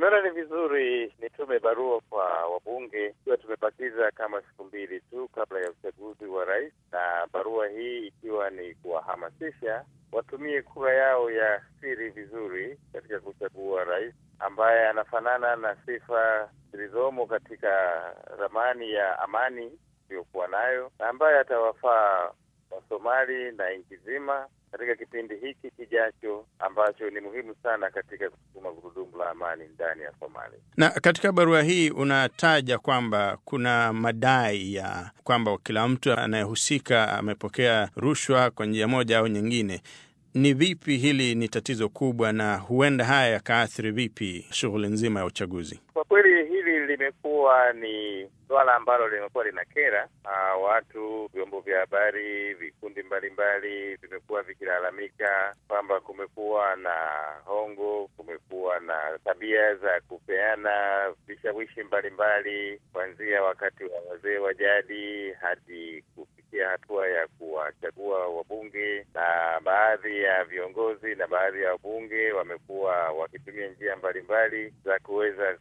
Nimeona ni vizuri nitume barua kwa wabunge ikiwa tumebakiza kama siku mbili tu kabla ya uchaguzi wa rais, na barua hii ikiwa ni kuwahamasisha watumie kura yao ya siri vizuri katika kuchagua rais ambaye anafanana na sifa zilizomo katika ramani ya amani iliyokuwa nayo, na ambaye atawafaa Wasomali na nchi nzima katika kipindi hiki kijacho ambacho ni muhimu sana katika kusukuma gurudumu la amani ndani ya Somalia. Na katika barua hii unataja kwamba kuna madai ya kwamba kila mtu anayehusika amepokea rushwa kwa njia moja au nyingine. Ni vipi hili ni tatizo kubwa, na huenda haya yakaathiri vipi shughuli nzima ya uchaguzi? Kwa kweli hili limekuwa ni swala ambalo limekuwa linakera watu. Vyombo vya habari, vikundi mbalimbali vimekuwa vikilalamika kwamba kumekuwa na hongo, kumekuwa na tabia za kupeana vishawishi mbalimbali kuanzia wakati wa wazee wa jadi hadi kufikia hatua ya kuwachagua wabunge, na baadhi ya viongozi na baadhi ya wabunge wamekuwa wakitumia njia mbalimbali za kuweza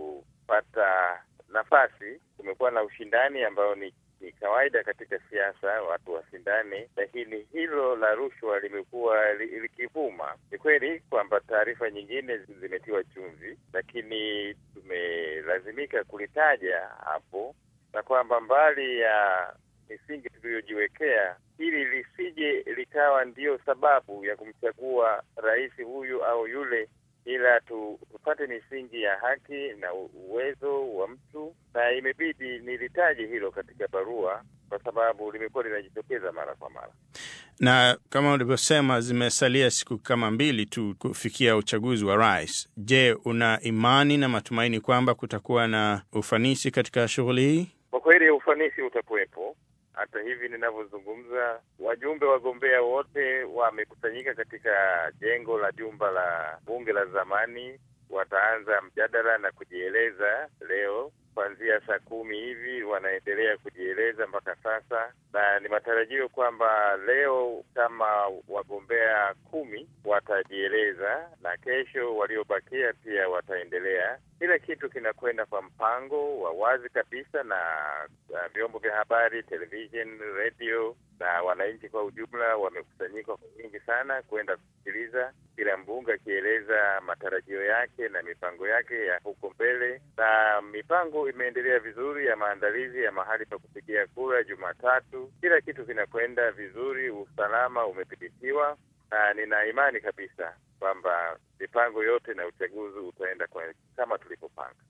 kupata nafasi. Kumekuwa na ushindani ambao ni kawaida katika siasa, watu washindane, lakini hilo la rushwa limekuwa likivuma. Ni kweli kwamba taarifa nyingine zimetiwa chumvi, lakini tumelazimika kulitaja hapo, na kwamba mbali ya misingi tuliyojiwekea, ili lisije likawa ndiyo sababu ya kumchagua rais huyu au yule, ila tupate misingi ya haki na uwezo wa mtu, na imebidi nilitaje hilo katika barua kwa sababu limekuwa linajitokeza mara kwa mara. Na kama ulivyosema, zimesalia siku kama mbili tu kufikia uchaguzi wa rais. Je, una imani na matumaini kwamba kutakuwa na ufanisi katika shughuli hii? Kwa kweli ufanisi utakuwepo. Hata hivi ninavyozungumza, wajumbe wagombea wote wamekusanyika katika jengo la jumba la bunge la zamani. Wataanza mjadala na kujieleza leo kuanzia saa 10 hivi, wanaendelea kujieleza mpaka sasa, na ni matarajio kwamba leo kama wagombea 10 watajieleza, na kesho waliobakia pia wataendelea. Kila kitu kinakwenda kwa mpango wa wazi kabisa, na vyombo vya habari, television, radio na wananchi kwa ujumla wamekusanyika kwa wingi sana kwenda kusikiliza kila mbunge akieleza matarajio yake na mipango yake ya huko mbele. Na mipango imeendelea vizuri ya maandalizi ya mahali pa kupigia kura Jumatatu. Kila kitu kinakwenda vizuri, usalama umethibitiwa, na nina imani kabisa kwamba mipango yote na uchaguzi utaenda kama tulivyopanga.